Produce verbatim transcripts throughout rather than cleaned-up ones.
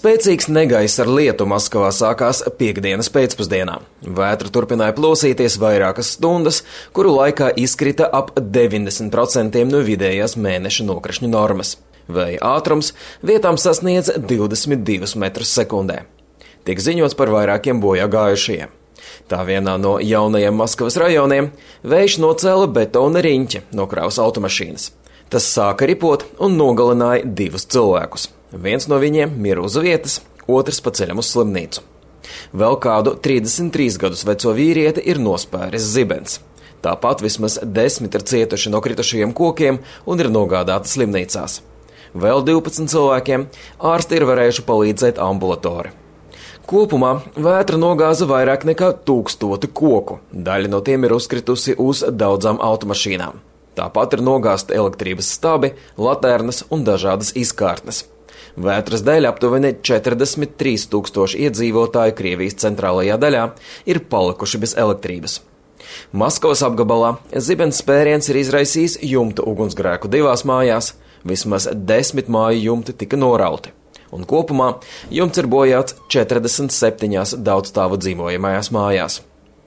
Spēcīgs negaiss ar lietu Maskavā sākās piektdienas pēcpusdienā. Vētra turpināja plosīties vairākas stundas, kuru laikā izkrita ap deviņdesmit procenti no vidējās mēneša nokrišņu normas. Vēja ātrums vietām sasniedz divdesmit divus metrus sekundē. Tiek ziņots par vairākiem bojā gājušajiem. Tā vienā no jaunajiem Maskavas rajoniem vējš nocēla betona riņķi no kravas automašīnas. Tas sāka ripot un nogalināja divus cilvēkus. Viens no viņiem mira uz vietas, otrs pa ceļam uz slimnīcu. Vēl kādu trīsdesmit trīs gadus veco vīrieti ir nospēris zibens. Tāpat vismaz desmit ir cietuši no kritušajiem kokiem un ir nogādāti slimnīcās. Vēl divpadsmit cilvēkiem ārsti ir varējuši palīdzēt ambulatori. Kopumā vētra nogāza vairāk nekā tūkstoti koku. Daļa no tiem ir uzkritusi uz daudzām automašīnām. Tāpat ir nogāzti elektrības stabi, laternas un dažādas izkārtnes. Vētras dēļ aptuveni četrdesmit trīs tūkstoši iedzīvotāju Krievijas centrālajā daļā ir palikuši bez elektrības. Maskavas apgabalā zibens spēriens ir izraisījis jumta ugunsgrēku divās mājās, vismaz desmit māju jumti tika norauti, un kopumā jumts ir bojāts četrdesmit septiņās daudzstāvu dzīvojamajās mājās.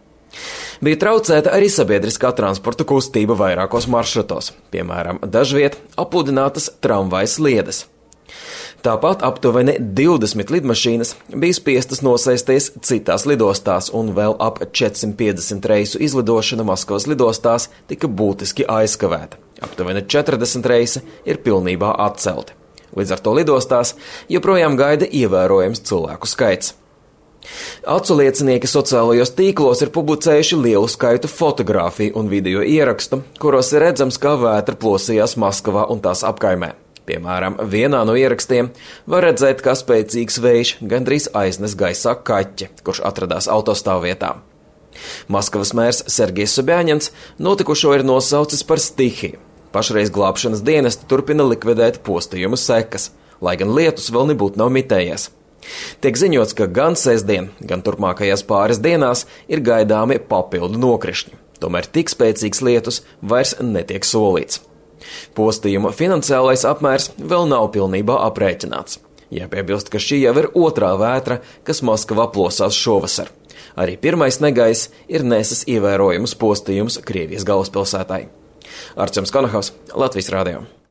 Bija traucēta arī sabiedriskā transporta kustība vairākos maršrutos, piemēram, dažviet apludinātas tramvajas sliedes. Tāpat aptuveni divdesmit lidmašīnas bija spiestas nosēsties citās lidostās, un vēl ap četrsimt piecdesmit reisu izlidošana Maskavas lidostās tika būtiski aizkavēta. Aptuveni četrdesmit reisi ir pilnībā atcelti. Līdz ar to lidostās joprojām gaida ievērojams cilvēku skaits. Acu liecinieki sociālajos tīklos ir publicējuši lielu skaitu fotogrāfiju un video ierakstu, kuros ir redzams, kā vētra plosījās Maskavā un tās apkaimē. Piemēram, vienā no ierakstiem var redzēt, kā spēcīgs vējš gandrīz aiznes gaisā kaķi, kurš atradās autostāvvietā. Maskavas mērs Sergejs Sobjaņins notikušo ir nosaucis par stihiju. Pašreiz glābšanas dienesti turpina likvidēt postījumu sekas, lai gan lietus vēl nebūtu nav mitējies. Tiek ziņots, ka gan sestdien, gan turpmākajās pāris dienās ir gaidāmi papildu nokrišņi. Tomēr tik spēcīgs lietus vairs netiek solīts. Postījuma finansiālais apmērs vēl nav pilnībā aprēķināts. Jāpiebilst, ka šī jau ir otrā vētra, kas Maskavā plosās šovasar. Arī pirmais negaiss ir nesis ievērojumus postījumus Krievijas galvaspilsētai. Artjoms Konahaus, Latvijas radio.